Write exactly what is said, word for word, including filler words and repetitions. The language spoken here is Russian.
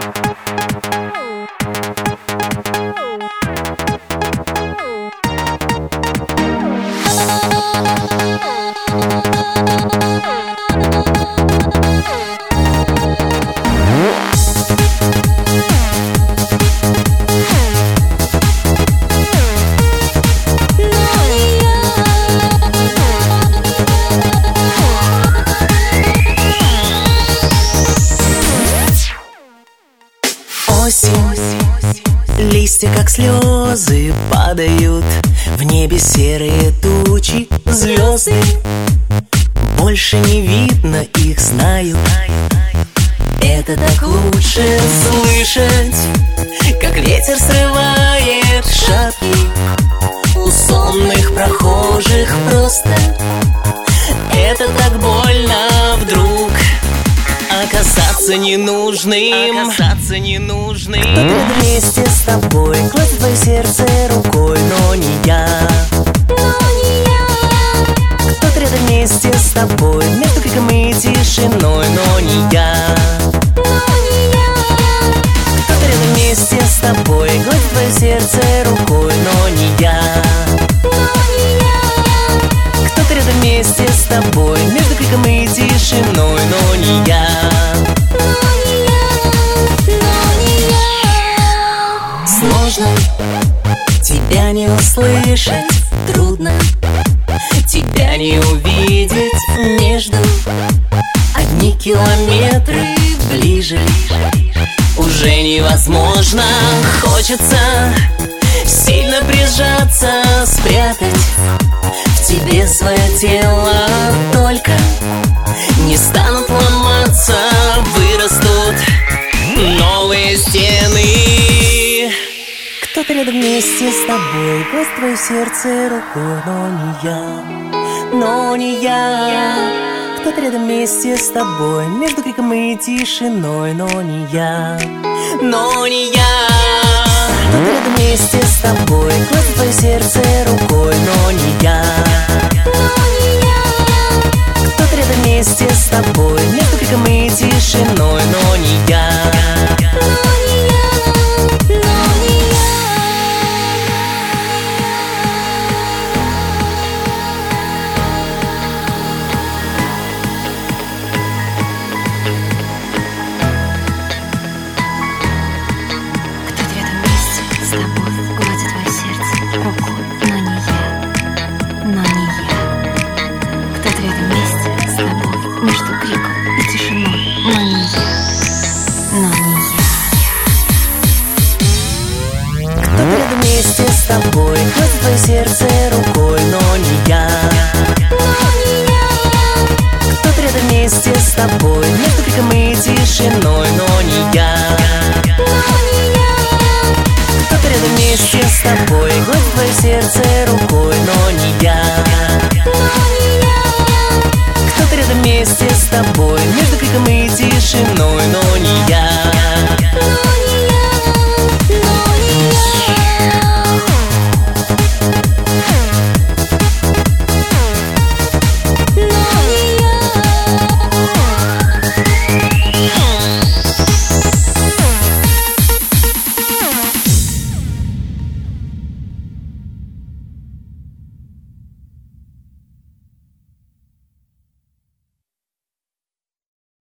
Листья, как слезы, падают. В небе серые тучи, звезды. Больше не видно их, знаю. Это так лучше слышать, как ветер срывает шапки у сонных прохожих просто. Это так больно вдруг оказаться ненужным, оказаться ненужным. Кто-то рядом вместе с тобой, гладит твое сердце рукой, но не я, но не я. Кто-то рядом вместе с тобой, между криком и тишиной, но не я, но не я. Кто-то рядом вместе с тобой, гладит твое сердце рукой, но не я, но не я. Кто-то рядом вместе с тобой, между криком и тишиной, но не я. Сложно тебя не услышать, трудно тебя не увидеть. Между одни километры ближе уже невозможно. Хочется сильно прижаться, спрятать в тебе свое тело. Только не станут ломаться, вырастут новые стены. Кто-то рядом вместе с тобой, гладит твое сердце рукой, но не я, но не я. Кто-то рядом вместе с тобой, между криком и тишиной, но не я, но не я. Кто-то рядом вместе с тобой, гладит твое сердце рукой, но не я, но не я. Кто-то рядом вместе с тобой, между криком и тишиной, но не я, но не я. Вместе с тобой, гладит твое сердце рукой, но не я, но не я. Кто-то рядом вместе с тобой, между криком и тишиной, но не я, но не я. Кто-то рядом вместе с тобой, гладит твое сердце рукой, но не я, но не я. Кто-то рядом вместе с тобой, между криком и тишиной, но не я.